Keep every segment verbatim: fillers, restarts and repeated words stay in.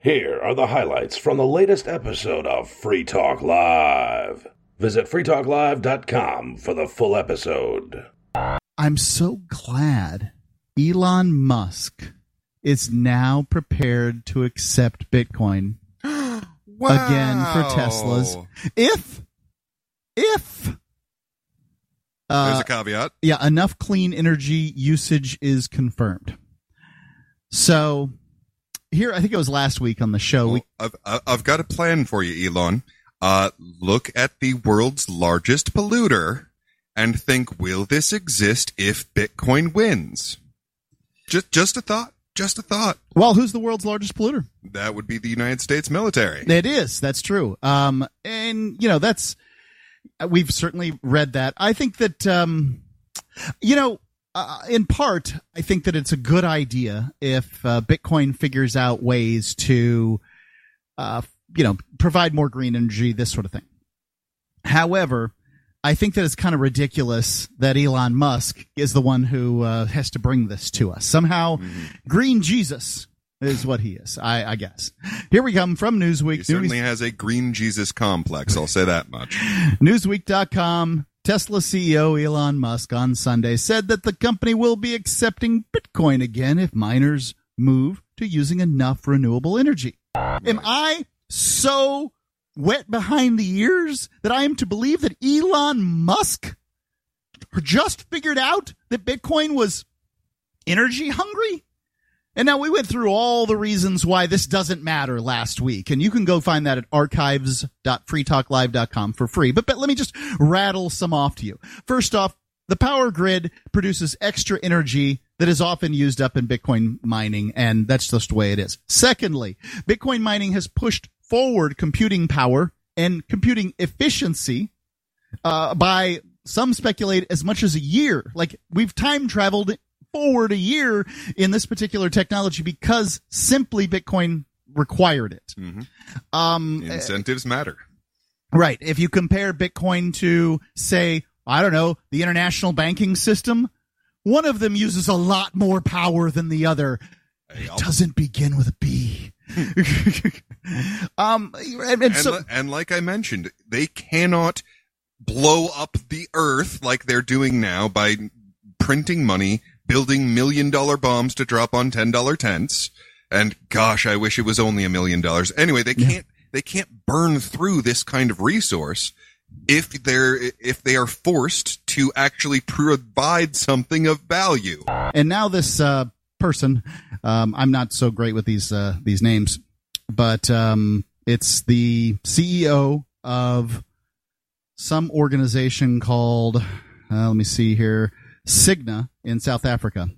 Here are the highlights from the latest episode of Free Talk Live. Visit free talk live dot com for the full episode. I'm so glad Elon Musk is now prepared to accept Bitcoin wow. again for Teslas. If, if, uh, there's a caveat. Yeah, enough clean energy usage is confirmed. So here, I think it was last week on the show. Well, we, I've, I've got a plan for you, Elon. Uh, look at the world's largest polluter and think, will this exist if Bitcoin wins? Just, just a thought. Just a thought. Well, who's the world's largest polluter? That would be the United States military. It is. That's true. Um, and, you know, that's, we've certainly read that. I think that, um, you know, uh, in part, I think that it's a good idea if uh, Bitcoin figures out ways to, uh, you know, provide more green energy, this sort of thing. However, I think that it's kind of ridiculous that Elon Musk is the one who uh, has to bring this to us. Somehow, mm-hmm. Green Jesus is what he is, I, I guess. Here we come from Newsweek. He certainly News- has a green Jesus complex, I'll say that much. Newsweek dot com, Tesla C E O Elon Musk on Sunday said that the company will be accepting Bitcoin again if miners move to using enough renewable energy. Right. Am I so wet behind the ears that I am to believe that Elon Musk just figured out that Bitcoin was energy hungry? And now we went through all the reasons why this doesn't matter last week. And you can go find that at archives dot free talk live dot com for free. But, but let me just rattle some off to you. First off, the power grid produces extra energy that is often used up in Bitcoin mining, and that's just the way it is. Secondly, Bitcoin mining has pushed forward computing power and computing efficiency uh, by, some speculate, as much as a year. Like, we've time traveled forward a year in this particular technology because simply Bitcoin required it. Mm-hmm. Um, Incentives uh, matter. Right. If you compare Bitcoin to, say, I don't know, the international banking system, one of them uses a lot more power than the other. Hey, it doesn't begin with a B. um, and, and, so, and, and like I mentioned, they cannot blow up the earth like they're doing now by printing money, building million dollar bombs to drop on ten dollar tents. And gosh, I wish it was only a million dollars. Anyway, they can't, yeah. they can't burn through this kind of resource if they're, if they are forced to actually provide something of value. And now this, uh, person, um, I'm not so great with these, uh, these names, but, um, it's the C E O of some organization called, uh, let me see here, Cigna in South Africa.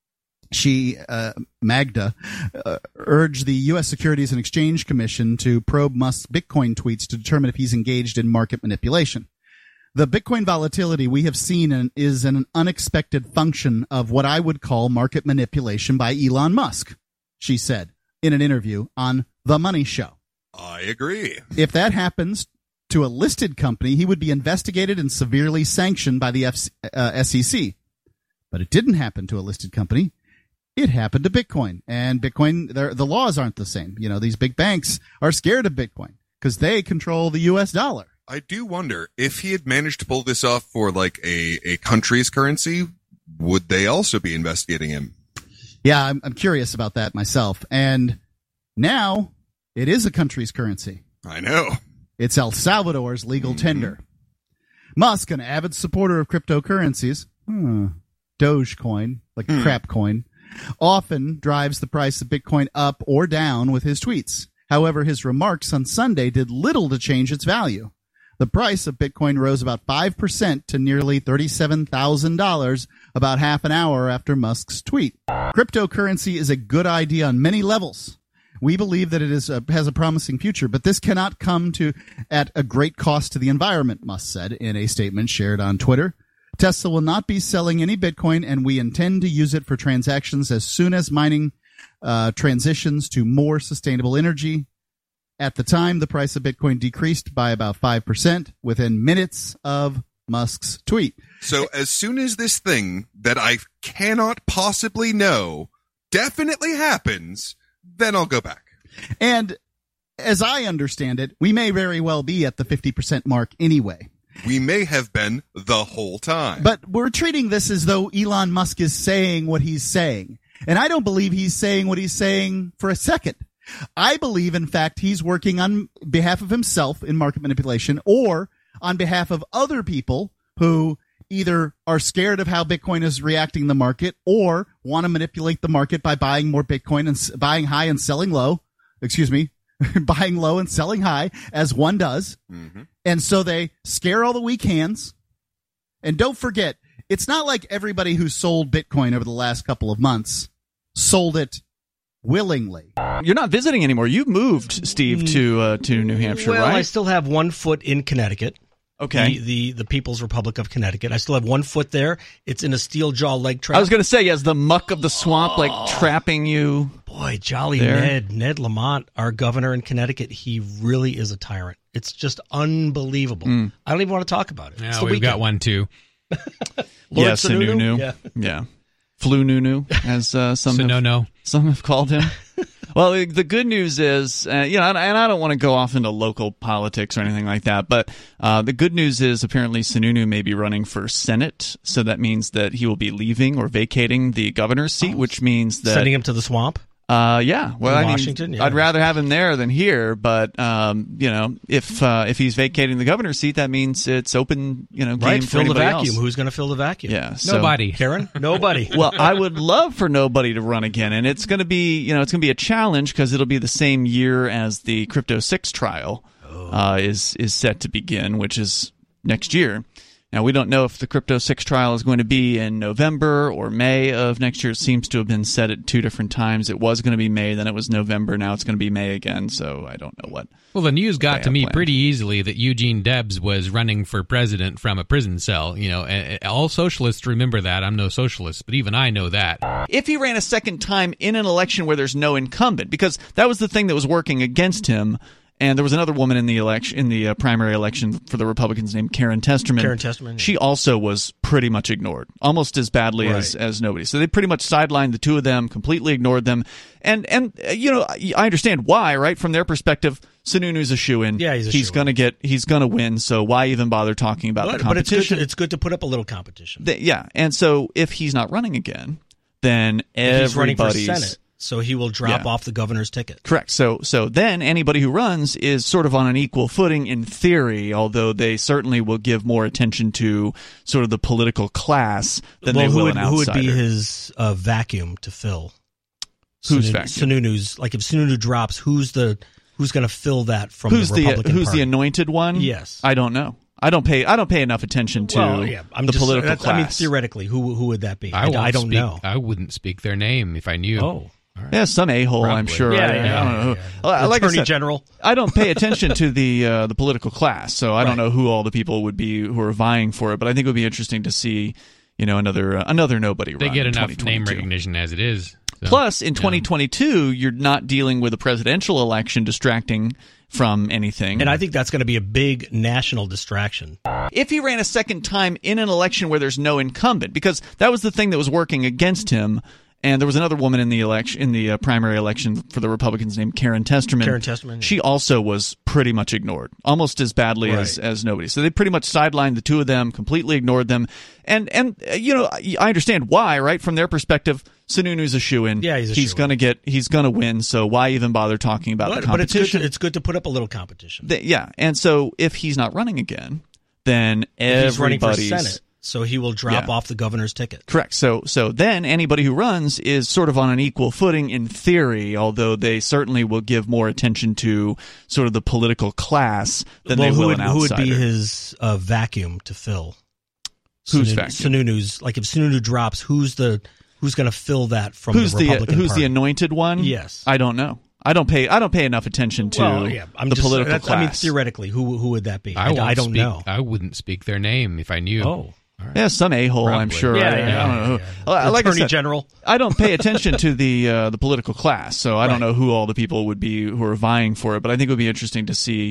She, uh, Magda, uh, urged the U S Securities and Exchange Commission to probe Musk's Bitcoin tweets to determine if he's engaged in market manipulation. The Bitcoin volatility we have seen is an unexpected function of what I would call market manipulation by Elon Musk, she said in an interview on The Money Show. I agree. If that happens to a listed company, he would be investigated and severely sanctioned by the F C, uh, S E C. But it didn't happen to a listed company. It happened to Bitcoin. And Bitcoin, the laws aren't the same. You know, these big banks are scared of Bitcoin because they control the U S dollar. I do wonder if he had managed to pull this off for like a, a country's currency, would they also be investigating him? Yeah, I'm, I'm curious about that myself. And now it is a country's currency. I know. It's El Salvador's legal mm-hmm. tender. Musk, an avid supporter of cryptocurrencies, hmm, Dogecoin, like hmm. crap coin, often drives the price of Bitcoin up or down with his tweets. However, his remarks on Sunday did little to change its value. The price of Bitcoin rose about five percent to nearly thirty-seven thousand dollars about half an hour after Musk's tweet. Cryptocurrency is a good idea on many levels. We believe that it is a, has a promising future, but this cannot come to at a great cost to the environment, Musk said in a statement shared on Twitter. Tesla will not be selling any Bitcoin, and we intend to use it for transactions as soon as mining uh, transitions to more sustainable energy. At the time, the price of Bitcoin decreased by about five percent within minutes of Musk's tweet. So as soon as this thing that I cannot possibly know definitely happens, then I'll go back. And as I understand it, we may very well be at the fifty percent mark anyway. We may have been the whole time. But we're treating this as though Elon Musk is saying what he's saying. And I don't believe he's saying what he's saying for a second. I believe, in fact, he's working on behalf of himself in market manipulation or on behalf of other people who either are scared of how Bitcoin is reacting in the market or want to manipulate the market by buying more Bitcoin and s- buying high and selling low. Excuse me. Buying low and selling high, as one does. Mm-hmm. And so they scare all the weak hands. And don't forget, it's not like everybody who sold Bitcoin over the last couple of months sold it willingly. You're not visiting anymore. You've moved, Steve, to uh, to New Hampshire, well, right? Well, I still have one foot in Connecticut. Okay. The, the the People's Republic of Connecticut. I still have one foot there. It's in a steel jaw leg trap. I was going to say, yes, the muck of the swamp, like oh, trapping you. Boy, jolly there. Ned, Ned Lamont, our governor in Connecticut, he really is a tyrant. It's just unbelievable. Mm. I don't even want to talk about it. Yeah, we've weekend. got one too. Yeah, Sununu. Yeah. yeah. Flu Nunu, as uh, some, have, some have called him. Well, the good news is, uh, you know, and I don't want to go off into local politics or anything like that, but uh, the good news is apparently Sununu may be running for Senate, so that means that he will be leaving or vacating the governor's seat, oh, which means that... Sending him to the swamp? Uh, yeah. Well, in I Washington, mean, yeah. I'd rather have him there than here, but, um, you know, if uh, if he's vacating the governor's seat, that means it's open, you know, game right, for fill the vacuum. Else. Who's going to fill the vacuum? Yeah. So, Nobody. Karen? Nobody. Well, I would love for nobody to run again, and it's going to be, you know, it's going to be a challenge because it'll be the same year as the Crypto six trial oh. uh, is is set to begin, which is next year. Now, we don't know if the Crypto six trial is going to be in November or May of next year. It seems to have been set at two different times. It was going to be May, then it was November. Now it's going to be May again, so I don't know what. Well, the news got to me planned. pretty easily that Eugene Debs was running for president from a prison cell. You know, and all socialists remember that. I'm no socialist, but even I know that. If he ran a second time in an election where there's no incumbent, because that was the thing that was working against him. And there was another woman in the election, in the uh, primary election for the Republicans named Karen Testerman. Karen Testerman. She also was pretty much ignored, almost as badly right. as, as nobody. So they pretty much sidelined the two of them, completely ignored them. And, and uh, you know, I understand why, right? From their perspective, Sununu's a shoo-in. Yeah, he's a He's shoo-in. going to get, he's going to win, so why even bother talking about but, the competition? But it's good, to, it's good to put up a little competition. The, yeah, and so if he's not running again, then if he's running for everybody's... Senate. So he will drop yeah. off the governor's ticket. Correct. So so then anybody who runs is sort of on an equal footing in theory, although they certainly will give more attention to sort of the political class than well, they who will would, an outsider. Who would be his uh, vacuum to fill? Who's Sununu, vacuum? Sununu's. Like if Sununu drops, who's the who's going to fill that from who's the Republican the, Who's Party? the anointed one? Yes. I don't know. I don't pay. I don't pay enough attention to well, yeah, I'm the just, political that's, class. I mean, theoretically, who who would that be? I, I, won't I don't speak, know. I wouldn't speak their name if I knew. Oh. Right. Yeah, some a-hole, Probably. I'm sure. Yeah, I, yeah, I don't yeah, know. yeah. Who, like Attorney I said, General. I don't pay attention to the uh, the political class, so I right. don't know who all the people would be who are vying for it. But I think it would be interesting to see, you know, another uh, another nobody They run get in enough name recognition as it is. So, Plus, in yeah. twenty twenty-two, you're not dealing with a presidential election distracting from anything. And I think that's going to be a big national distraction. If he ran a second time in an election where there's no incumbent, because that was the thing that was working against him. And there was another woman in the election, in the uh, primary election for the Republicans named Karen Testerman. Karen Testerman. She also was pretty much ignored, almost as badly right. as, as nobody. So they pretty much sidelined the two of them, completely ignored them. And, and uh, you know, I understand why, right? From their perspective, Sununu's a shoo-in. Yeah, he's a He's shoo-in. going to get, he's going to win, so why even bother talking about but, the but it's competition? good, to, it's good to put up a little competition. The, yeah, and so if he's not running again, then if he's running for everybody's... Senate. So he will drop Yeah. off the governor's ticket. Correct. So so then anybody who runs is sort of on an equal footing in theory, although they certainly will give more attention to sort of the political class than well, they who will would, an who would outsider. be his uh, vacuum to fill? Who's Sununu, vacuum? Sununu's. Like if Sununu drops, who's the who's going to fill that from who's the the Republican Who's Party? the anointed one? Yes. I don't know. I don't pay. I don't pay enough attention to well, yeah, I'm the just, political that's, class. I mean, theoretically, who who would that be? I, I, won't I don't speak, know. I wouldn't speak their name if I knew. Oh. All right. Yeah, some a-hole, I'm Probably. sure. Yeah, I, yeah, I don't yeah, know. yeah. Who, like I Attorney said, General. I don't pay attention to the uh, the political class, so I don't Right. know who all the people would be who are vying for it. But I think it would be interesting to see,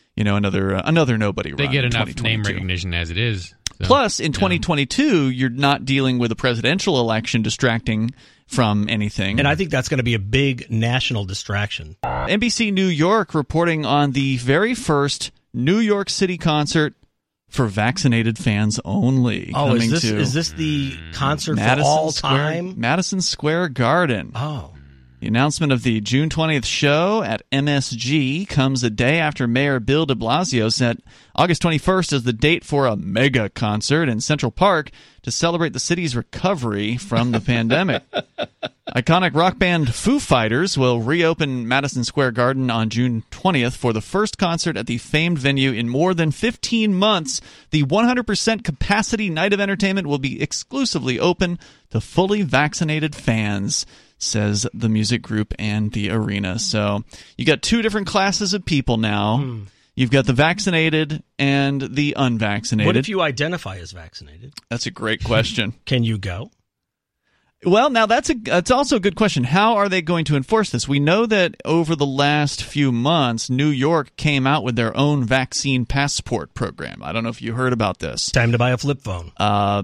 you know, another uh, another nobody They run get in enough twenty name twenty-two. recognition as it is. So, Plus, in yeah. twenty twenty-two, you're not dealing with a presidential election distracting from anything. And I think that's going to be a big national distraction. N B C New York reporting on the very first New York City concert for vaccinated fans only. Oh, coming is this to is this the concert Madison for all Square, time? Madison Square Garden. Oh. The announcement of the June twentieth show at M S G comes a day after Mayor Bill de Blasio set August twenty-first as the date for a mega concert in Central Park to celebrate the city's recovery from the pandemic. Iconic rock band Foo Fighters will reopen Madison Square Garden on June twentieth for the first concert at the famed venue in more than fifteen months. The one hundred percent capacity night of entertainment will be exclusively open to fully vaccinated fans, says the music group and the arena. So you got two different classes of people now. Hmm. You've got the vaccinated and the unvaccinated. What if you identify as vaccinated? That's a great question. Can you go? Well, now that's a that's also a good question. How are they going to enforce this? We know that over the last few months, New York came out with their own vaccine passport program. I don't know if you heard about this. Time to buy a flip phone. Uh,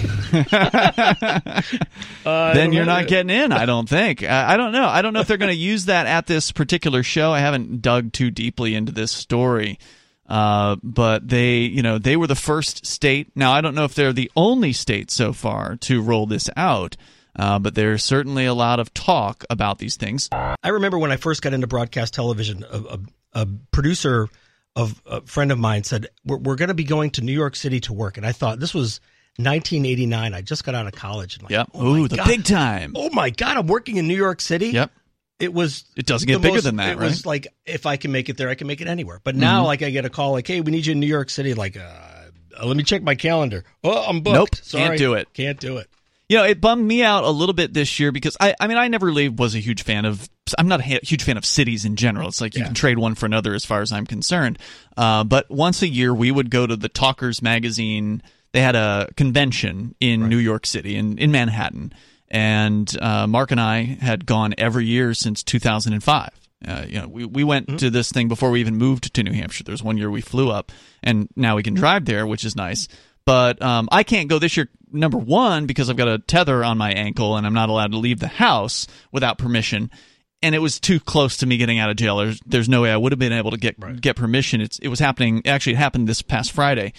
then you're not getting in, I don't think. I, I don't know. I don't know if they're going to use that at this particular show. I haven't dug too deeply into this story. Uh, but they, you know, they were the first state. Now, I don't know if they're the only state so far to roll this out. Uh, but there's certainly a lot of talk about these things. I remember when I first got into broadcast television, a, a, a producer of a friend of mine said, we're, we're going to be going to New York City to work. And I thought this was nineteen eighty-nine. I just got out of college. And like, yep. Oh Ooh, the God. big time. Oh, my God. I'm working in New York City. Yep. It was. It doesn't get bigger most, than that, it right? It was like, if I can make it there, I can make it anywhere. But now, Mm-hmm. like, I get a call like, hey, we need you in New York City. Like, uh, let me check my calendar. Oh, I'm booked. Nope. Sorry. Can't do it. Can't do it. You know, it bummed me out a little bit this year because I, I mean, I never really was a huge fan of, I'm not a ha- huge fan of cities in general. It's like you Yeah. can trade one for another as far as I'm concerned. Uh, but once a year, we would go to the Talkers magazine. They had a convention in Right. New York City, in, in Manhattan. And uh, Mark and I had gone every year since two thousand five. Uh, you know, we, we went Mm-hmm. to this thing before we even moved to New Hampshire. There's one year we flew up, and now we can drive there, which is nice. But um, I can't go this year, number one, because I've got a tether on my ankle and I'm not allowed to leave the house without permission. And it was too close to me getting out of jail. There's, there's no way I would have been able to get Right. get permission. It's it was happening. Actually, it happened this past Friday.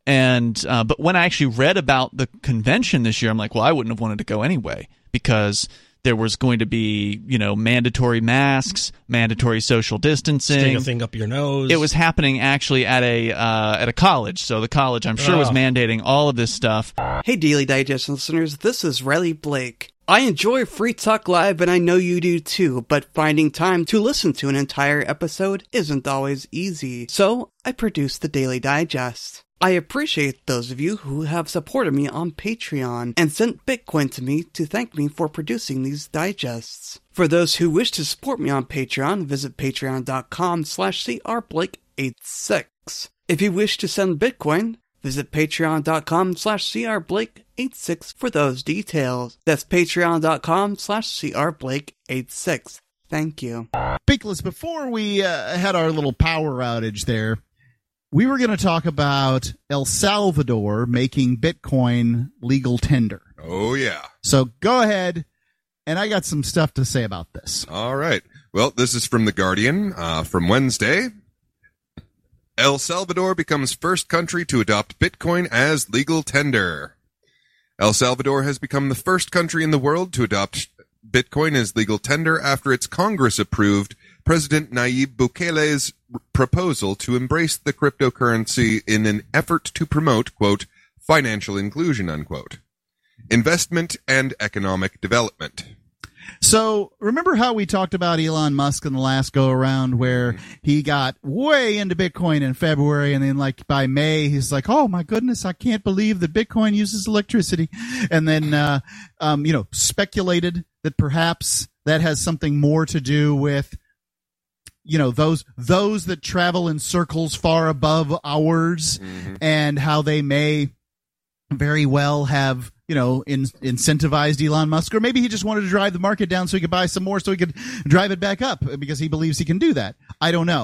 And uh, but when I actually read about the convention this year, I'm like, well, I wouldn't have wanted to go anyway because there was going to be, you know, mandatory masks, mandatory social distancing. Stick a thing up your nose. It was happening actually at a uh, at a college, so the college I'm sure was Oh. mandating all of this stuff. Hey, Daily Digest listeners, this is Riley Blake. I enjoy Free Talk Live, and I know you do too, but finding time to listen to an entire episode isn't always easy. So, I produce the Daily Digest. I appreciate those of you who have supported me on Patreon and sent Bitcoin to me to thank me for producing these digests. For those who wish to support me on Patreon, visit patreon.com slash crblake86. If you wish to send Bitcoin, visit patreon.com slash crblake86 for those details. That's patreon.com slash crblake86. Thank you. Beakless, before we uh, had our little power outage there, we were going to talk about El Salvador making Bitcoin legal tender. Oh, yeah. So go ahead, and I got some stuff to say about this. All right. Well, this is from The Guardian uh, from Wednesday. El Salvador becomes first country to adopt Bitcoin as legal tender. El Salvador has become the first country in the world to adopt Bitcoin as legal tender after its Congress approved President Nayib Bukele's proposal to embrace the cryptocurrency in an effort to promote, quote, financial inclusion, unquote, investment and economic development. So remember how we talked about Elon Musk in the last go around where he got way into Bitcoin in February and then like by May he's like, oh my goodness, I can't believe that Bitcoin uses electricity. And then, uh, um, you know, speculated that perhaps that has something more to do with, you know, those, those that travel in circles far above ours Mm-hmm. and how they may very well have, you know, in, incentivized Elon Musk, or maybe he just wanted to drive the market down so he could buy some more so he could drive it back up because he believes he can do that. I don't know.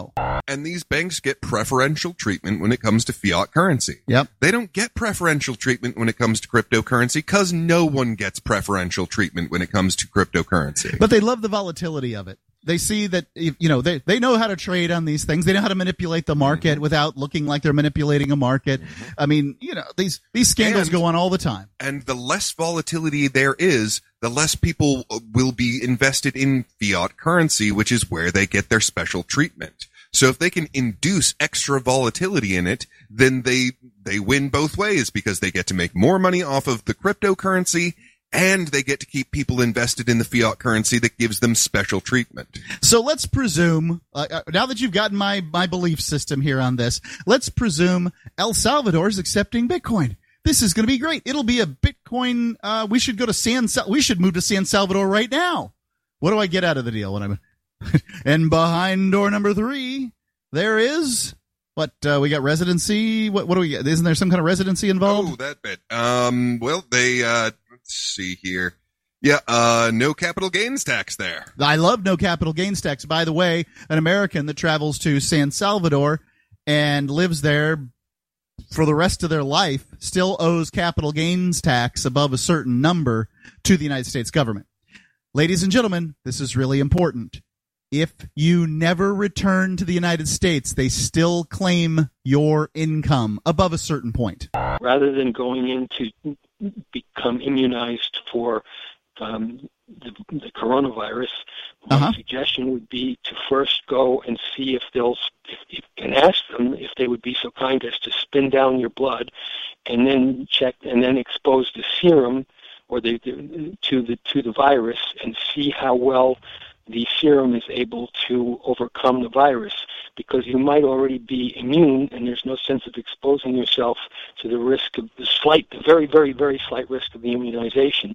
And these banks get preferential treatment when it comes to fiat currency. Yep. They don't get preferential treatment when it comes to cryptocurrency because no one gets preferential treatment when it comes to cryptocurrency. But they love the volatility of it. They see that, you know, they, they know how to trade on these things. They know how to manipulate the market mm-hmm. without looking like they're manipulating a market. Mm-hmm. I mean, you know, these, these scandals and, go on all the time. And the less volatility there is, the less people will be invested in fiat currency, which is where they get their special treatment. So if they can induce extra volatility in it, then they, they win both ways because they get to make more money off of the cryptocurrency and they get to keep people invested in the fiat currency that gives them special treatment. So let's presume, uh, now that you've gotten my, my belief system here on this, let's presume El Salvador is accepting Bitcoin. This is going to be great. It'll be a Bitcoin. Uh, we should go to San. Sal- we should move to San Salvador right now. What do I get out of the deal when I'm? And behind door number three, there is what uh, we got residency. What what do we get? Isn't there some kind of residency involved? Oh, that bit. Um. Well, they. Uh, let's see here. Yeah. Uh. No capital gains tax there. I love no capital gains tax. By the way, an American that travels to San Salvador and lives there for the rest of their life still owes capital gains tax above a certain number to the United States government. Ladies and gentlemen, this is really important. If you never return to the United States, they still claim your income above a certain point. Rather than going in to become immunized for um, the, the coronavirus, my uh-huh. suggestion would be to first go and see if they'll, if, if, and ask them if they would be so kind as to spin down your blood, and then check and then expose the serum or the, the to the to the virus and see how well the serum is able to overcome the virus, because you might already be immune and there's no sense of exposing yourself to the risk of the slight, the very, very, very slight risk of the immunization,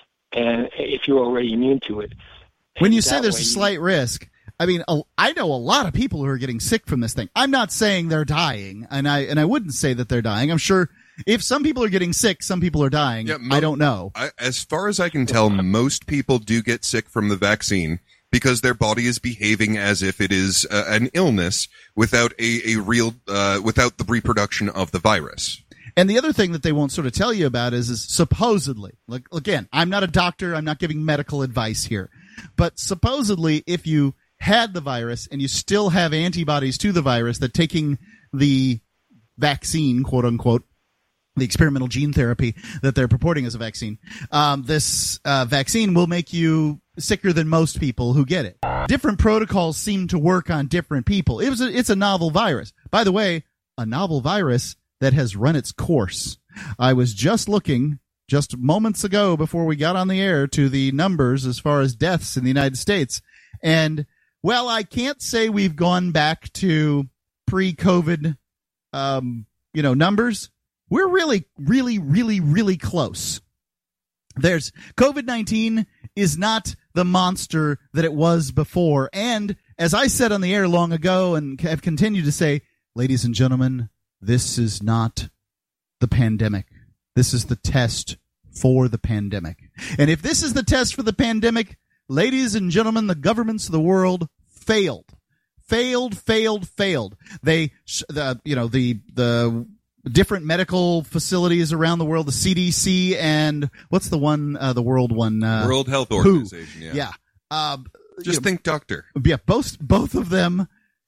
and if you're already immune to it. When and you say there's a you, slight risk, I mean, I know a lot of people who are getting sick from this thing. I'm not saying they're dying, and I and I wouldn't say that they're dying. I'm sure if some people are getting sick, some people are dying. Yeah, mo- I don't know. I, as far as I can tell, most people do get sick from the vaccine, because their body is behaving as if it is uh, an illness without a, a real, uh, without the reproduction of the virus. And the other thing that they won't sort of tell you about is, is supposedly, like, again, I'm not a doctor, I'm not giving medical advice here, but supposedly if you had the virus and you still have antibodies to the virus, that taking the vaccine, quote unquote, the experimental gene therapy that they're purporting as a vaccine, um, this uh, vaccine will make you sicker than most people who get it. Different protocols seem to work on different people. It was a, it's a novel virus. By the way, a novel virus that has run its course. I was just looking just moments ago before we got on the air to the numbers as far as deaths in the United States. And, well, I can't say we've gone back to pre-COVID, um, you know, numbers. We're really, really, really, really close. There's COVID nineteen is not the monster that it was before. And as I said on the air long ago and have continued to say, ladies and gentlemen, this is not the pandemic. This is the test for the pandemic. And if this is the test for the pandemic, ladies and gentlemen, the governments of the world failed. Failed, failed, failed. They, the, you know, the, the, different medical facilities around the world, the C D C and what's the one, uh, the world one? Uh, World Health Organization, W H O. yeah. Yeah. Um, Just you know, think doctor. Yeah, both, both of them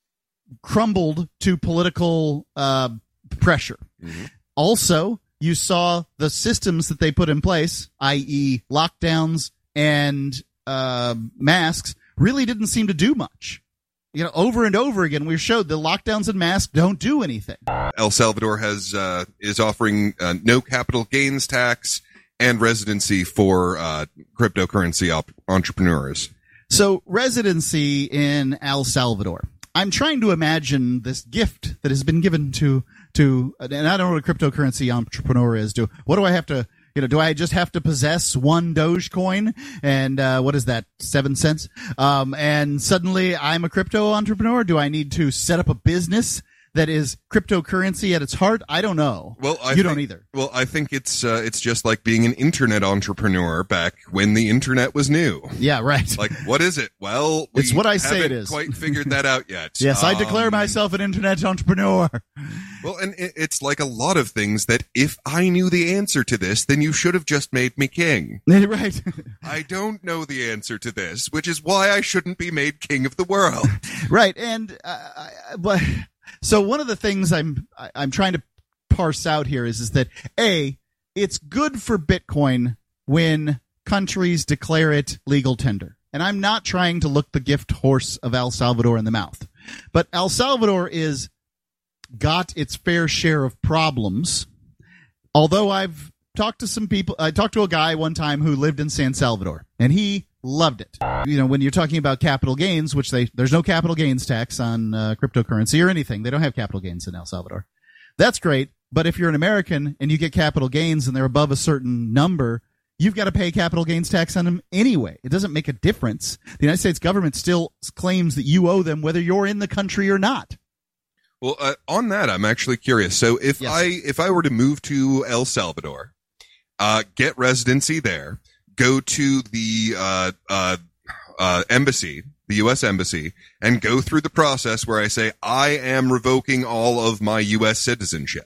crumbled to political uh, pressure. Mm-hmm. Also, you saw the systems that they put in place, that is lockdowns and uh, masks, really didn't seem to do much. You know, over and over again, we showed the lockdowns and masks don't do anything. El Salvador has uh, is offering uh, no capital gains tax and residency for uh, cryptocurrency op- entrepreneurs. So residency in El Salvador. I'm trying to imagine this gift that has been given to to, and I don't know what a cryptocurrency entrepreneur is. Do what do I have to? You know, do I just have to possess one Dogecoin and uh, what is that, seven cents? Um, and suddenly I'm a crypto entrepreneur? Do I need to set up a business that is cryptocurrency at its heart? I don't know. Well, I you think, don't either. Well, I think it's uh, it's just like being an internet entrepreneur back when the internet was new. Yeah, right. Like, what is it? Well, we it's what I say it haven't is. Quite figured that out yet. Yes, I Um, declare myself an internet entrepreneur. Well, and it- it's like a lot of things that if I knew the answer to this, then you should have just made me king. Right. I don't know the answer to this, which is why I shouldn't be made king of the world. Right, and uh, I- but so one of the things I'm I- I'm trying to parse out here is is that A, it's good for Bitcoin when countries declare it legal tender. And I'm not trying to look the gift horse of El Salvador in the mouth. But El Salvador is got its fair share of problems. Although I've talked to some people, I talked to a guy one time who lived in San Salvador, and he loved it. You know, when you're talking about capital gains, which they there's no capital gains tax on uh, cryptocurrency or anything. They don't have capital gains in El Salvador. That's great. But if you're an American and you get capital gains and they're above a certain number, you've got to pay capital gains tax on them anyway. It doesn't make a difference. The United States government still claims that you owe them whether you're in the country or not. Well, uh, on that, I'm actually curious. So if Yes. I if I were to move to El Salvador, uh, get residency there, go to the uh, uh, uh, embassy, the U S embassy, and go through the process where I say I am revoking all of my U S citizenship.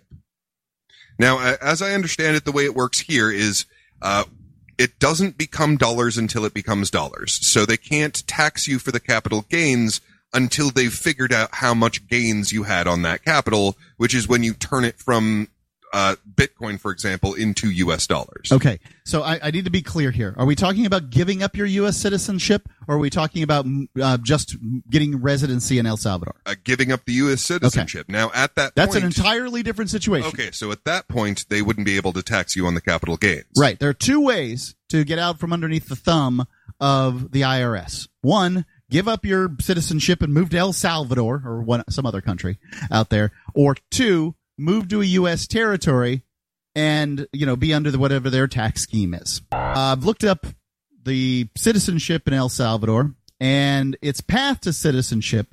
Now, a- as I understand it, the way it works here is uh, it doesn't become dollars until it becomes dollars. So they can't tax you for the capital gains until they've figured out how much gains you had on that capital, which is when you turn it from uh, Bitcoin, for example, into U S dollars. Okay, so I, I need to be clear here. Are we talking about giving up your U S citizenship, or are we talking about uh, just getting residency in El Salvador? Uh, giving up the U S citizenship. Now, at that That's point, an entirely different situation. Okay, so at that point, they wouldn't be able to tax you on the capital gains. Right. There are two ways to get out from underneath the thumb of the I R S. One, give up your citizenship and move to El Salvador or one, some other country out there. Or two, move to a U S territory and, you know, be under the, whatever their tax scheme is. Uh, I've looked up the citizenship in El Salvador, and its path to citizenship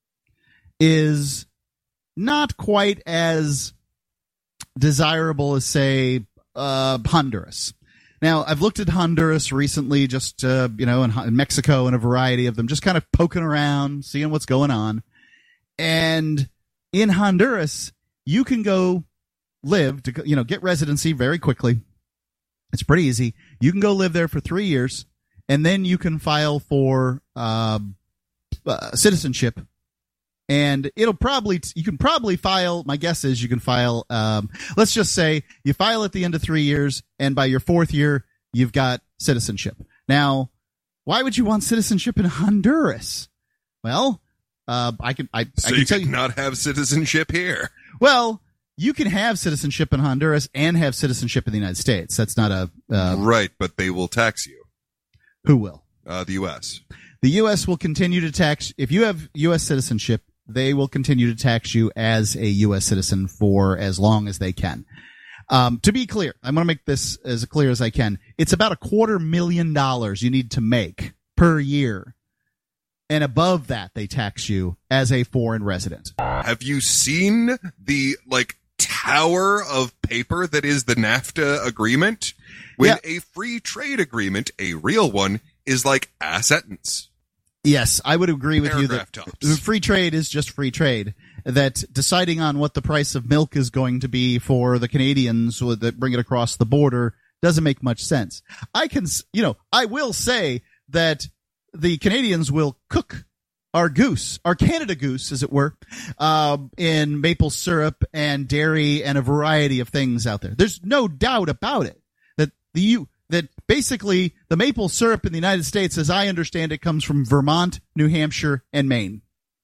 is not quite as desirable as, say, uh, Honduras. Now, I've looked at Honduras recently, just, uh, you know, and, and Mexico and a variety of them, just kind of poking around, seeing what's going on. And in Honduras, you can go live, to you know, get residency very quickly. It's pretty easy. You can go live there for three years, and then you can file for uh, uh, citizenship. And it'll probably, you can probably file, my guess is you can file, um, let's just say you file at the end of three years, and by your fourth year, you've got citizenship. Now, why would you want citizenship in Honduras? Well, uh, I can, I, So I can you tell could you. not have citizenship here. Well, you can have citizenship in Honduras and have citizenship in the United States. That's not a, uh, Right, but they will tax you. who will? Uh, the U S. The U S will continue to tax, if you have U S citizenship, they will continue to tax you as a U S citizen for as long as they can. Um, to be clear, I'm going to make this as clear as I can. It's about a quarter million dollars you need to make per year. And above that, they tax you as a foreign resident. Have you seen the, like, tower of paper that is the NAFTA agreement? When Yeah. a free trade agreement, a real one, is like a sentence. Yes, I would agree with you that Paragraph tops. free trade is just free trade. That deciding on what the price of milk is going to be for the Canadians that bring it across the border doesn't make much sense. I can, you know, I will say that the Canadians will cook our goose, our Canada goose, as it were, uh, in maple syrup and dairy and a variety of things out there. There's no doubt about it that the you that basically the maple syrup in the United States, as I understand it, comes from Vermont, New Hampshire, and Maine.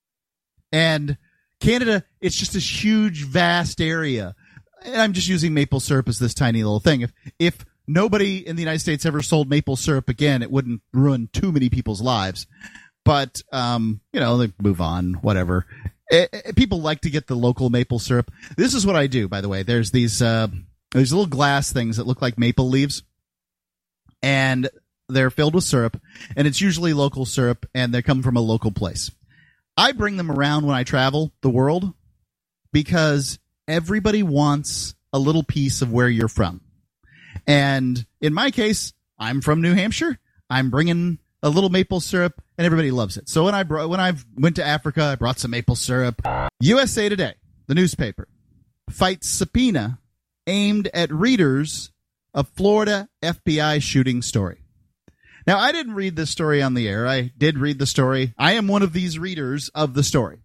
And Canada, it's just this huge, vast area. And I'm just using maple syrup as this tiny little thing. If if nobody in the United States ever sold maple syrup again, it wouldn't ruin too many people's lives. But, um, you know, they move on, whatever. It, it, people like to get the local maple syrup. This is what I do, by the way. There's these, uh, there's little glass things that look like maple leaves. And they're filled with syrup. And it's usually local syrup, and they come from a local place. I bring them around when I travel the world. because everybody wants a little piece of where you're from. And in my case, I'm from New Hampshire. I'm bringing a little maple syrup, and everybody loves it. So when I brought, when I went to Africa, I brought some maple syrup. U S A Today, the newspaper, fights subpoena aimed at readers of Florida F B I shooting story. Now, I didn't read this story on the air. I did read the story. I am one of these readers of the story.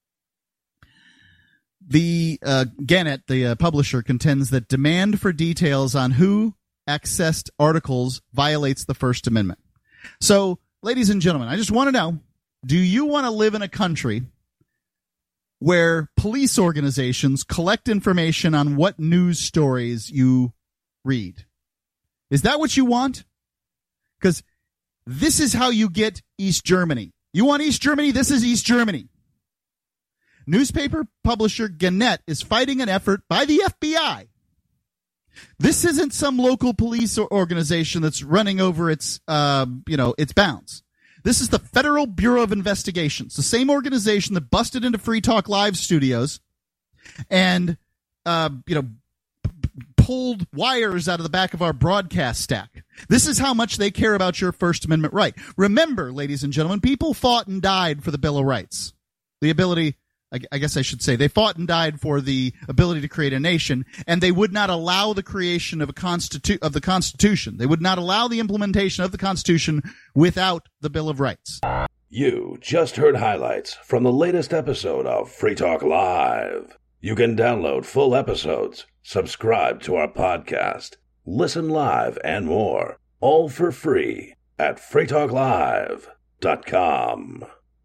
The uh, Gannett, the uh, publisher, contends that demand for details on who accessed articles violates the First Amendment. So, ladies and gentlemen, I just want to know, do you want to live in a country where police organizations collect information on what news stories you read? Is that what you want? Because this is how you get East Germany. You want East Germany? This is East Germany. Newspaper publisher Gannett is fighting an effort by the F B I. This isn't some local police organization that's running over its, uh, you know, its bounds. This is the Federal Bureau of Investigations, the same organization that busted into Free Talk Live studios and, uh, you know, p- pulled wires out of the back of our broadcast stack. This is how much they care about your First Amendment right. Remember, ladies and gentlemen, people fought and died for the Bill of Rights. The ability, I guess I should say, they fought and died for the ability to create a nation, and they would not allow the creation of a constitu- of the Constitution. They would not allow the implementation of the Constitution without the Bill of Rights. You just heard highlights from the latest episode of Free Talk Live. You can download full episodes, subscribe to our podcast, listen live, and more, all for free at free talk live dot com.